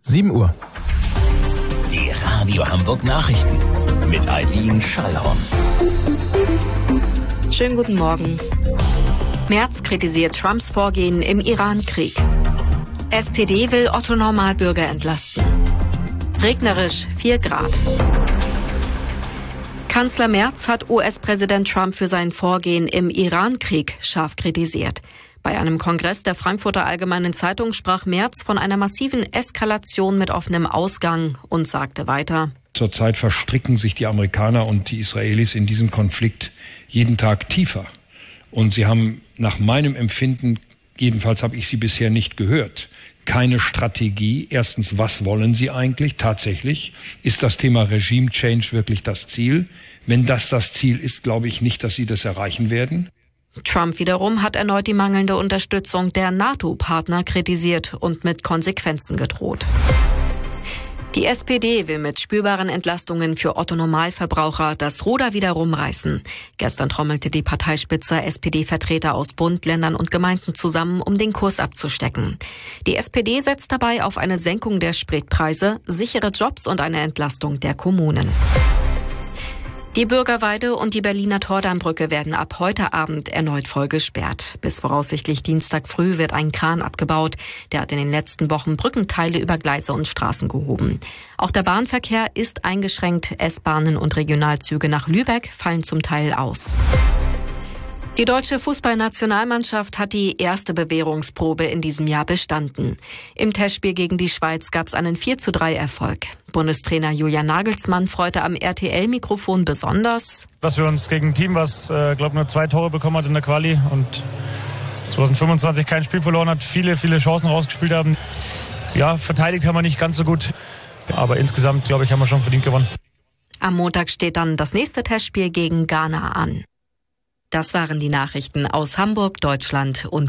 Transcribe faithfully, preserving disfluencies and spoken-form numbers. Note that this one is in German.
sieben Uhr. Die Radio Hamburg Nachrichten mit Eileen Schallhorn. Schönen guten Morgen. Merz kritisiert Trumps Vorgehen im Iran-Krieg. S P D will Otto-Normalbürger entlasten. Regnerisch vier Grad. Kanzler Merz hat U S-Präsident Trump für sein Vorgehen im Iran-Krieg scharf kritisiert. Bei einem Kongress der Frankfurter Allgemeinen Zeitung sprach Merz von einer massiven Eskalation mit offenem Ausgang und sagte weiter: Zurzeit verstricken sich die Amerikaner und die Israelis in diesen Konflikt jeden Tag tiefer. Und sie haben nach meinem Empfinden, jedenfalls habe ich sie bisher nicht gehört, keine Strategie. Erstens, was wollen sie eigentlich tatsächlich? Ist das Thema Regime Change wirklich das Ziel? Wenn das das Ziel ist, glaube ich nicht, dass sie das erreichen werden. Trump wiederum hat erneut die mangelnde Unterstützung der NATO-Partner kritisiert und mit Konsequenzen gedroht. Die S P D will mit spürbaren Entlastungen für Otto-Normalverbraucher das Ruder wieder rumreißen. Gestern trommelte die Parteispitze S P D-Vertreter aus Bund, Ländern und Gemeinden zusammen, um den Kurs abzustecken. Die S P D setzt dabei auf eine Senkung der Spritpreise, sichere Jobs und eine Entlastung der Kommunen. Die Bürgerweide und die Berliner Tordammbrücke werden ab heute Abend erneut voll gesperrt. Bis voraussichtlich Dienstag früh wird ein Kran abgebaut. Der hat in den letzten Wochen Brückenteile über Gleise und Straßen gehoben. Auch der Bahnverkehr ist eingeschränkt. S-Bahnen und Regionalzüge nach Lübeck fallen zum Teil aus. Die deutsche Fußballnationalmannschaft hat die erste Bewährungsprobe in diesem Jahr bestanden. Im Testspiel gegen die Schweiz gab es einen vier zu drei Erfolg. Bundestrainer Julian Nagelsmann freute am R T L-Mikrofon besonders, dass wir uns gegen ein Team, was äh, glaube nur zwei Tore bekommen hat in der Quali und zwanzig fünfundzwanzig kein Spiel verloren hat, viele, viele Chancen rausgespielt haben. Ja, verteidigt haben wir nicht ganz so gut, aber insgesamt, glaube ich, haben wir schon verdient gewonnen. Am Montag steht dann das nächste Testspiel gegen Ghana an. Das waren die Nachrichten aus Hamburg, Deutschland und